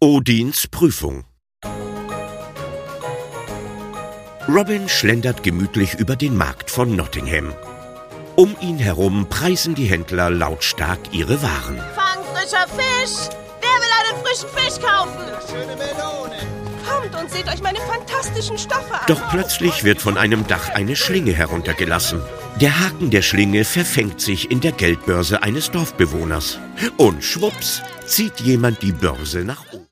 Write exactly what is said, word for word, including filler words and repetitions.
Odins Prüfung. Robin schlendert gemütlich über den Markt von Nottingham. Um ihn herum preisen die Händler lautstark ihre Waren. Fang frischer Fisch! Wer will einen frischen Fisch kaufen? Schöne Melone. Kommt und seht euch meine fantastischen Stoffe an. Doch plötzlich wird von einem Dach eine Schlinge heruntergelassen. Der Haken der Schlinge verfängt sich in der Geldbörse eines Dorfbewohners. Und schwupps zieht jemand die Börse nach oben.